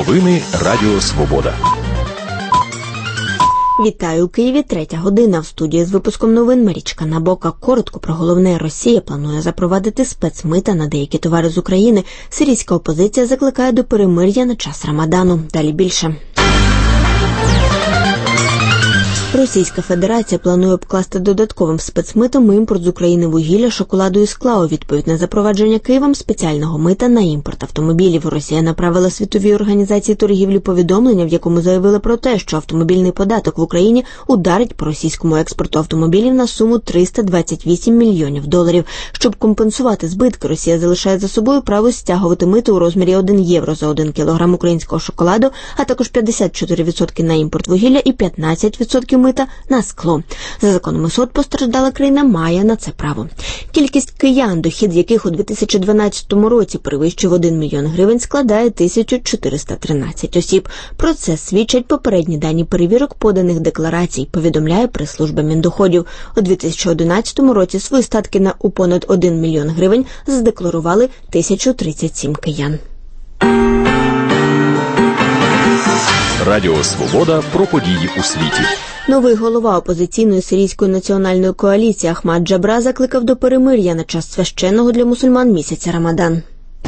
Новини Радіо Свобода. Вітаю у Києві, 3 година. В студії з випуском новин Марічка Набока. Коротко про головне. Росія планує запровадити спецмита на деякі товари з України. Сирійська опозиція закликає до перемир'я на час Рамадану. Далі більше. Російська Федерація планує обкласти додатковим спецмитом імпорт з України вугілля, шоколаду і скла. У відповідь на запровадження Києвом спеціального мита на імпорт автомобілів. Росія направила Світовій організації торгівлі повідомлення, в якому заявила про те, що автомобільний податок в Україні ударить по російському експорту автомобілів на суму $328 мільйонів. Щоб компенсувати збитки, Росія залишає за собою право стягувати мито у розмірі 1 євро за 1 кілограм українського шоколаду, а також 54% на імпорт вугілля і 15% мита на скло. За законами СОТ постраждала країна має на це право. Кількість киян, дохід яких у 2012 році перевищив 1 мільйон гривень, складає 1413 осіб. Про це свідчать попередні дані перевірок поданих декларацій, повідомляє прес-служба Міндоходів. У 2011 році свої статки на у понад 1 мільйон гривень задекларували 1037 киян. Радіо Свобода про події у світі. Новий голова опозиційної сирійської національної коаліції Ахмад Джабра закликав до перемир'я на час священного для мусульман місяця Рамадан.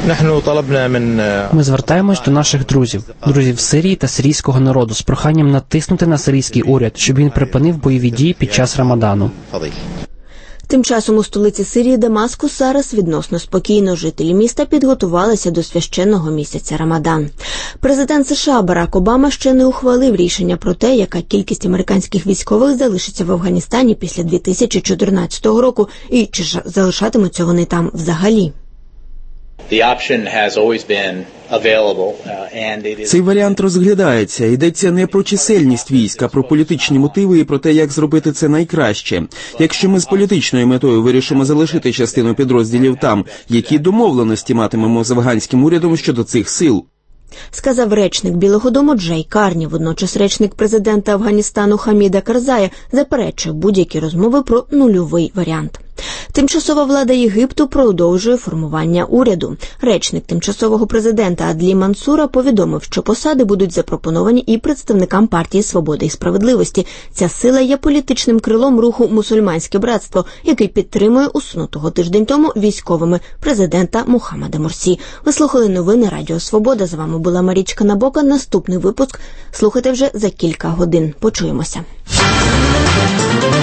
Ми звертаємось до наших друзів Сирії та сирійського народу з проханням натиснути на сирійський уряд, щоб він припинив бойові дії під час Рамадану. Тим часом у столиці Сирії Дамаску зараз відносно спокійно. Жителі міста підготувалися до священного місяця Рамадан. Президент США Барак Обама ще не ухвалив рішення про те, яка кількість американських військових залишиться в Афганістані після 2014 року і чи залишатимуться вони там взагалі. Цей варіант розглядається. Йдеться не про чисельність військ, а про політичні мотиви і про те, як зробити це найкраще. Якщо ми з політичною метою вирішимо залишити частину підрозділів там, які домовленості матимемо з афганським урядом щодо цих сил? Сказав речник Білого дому Джей Карні. Водночас речник президента Афганістану Хаміда Карзая заперечує будь-які розмови про нульовий варіант. Тимчасова влада Єгипту продовжує формування уряду. Речник тимчасового президента Адлі Мансура повідомив, що посади будуть запропоновані і представникам партії «Свободи і справедливості». Ця сила є політичним крилом руху «Мусульманське братство», який підтримує усунутого тиждень тому військовими президента Мухаммада Мурсі. Ви слухали новини Радіо Свобода. З вами була Марічка Набока. Наступний випуск слухайте вже за кілька годин. Почуємося.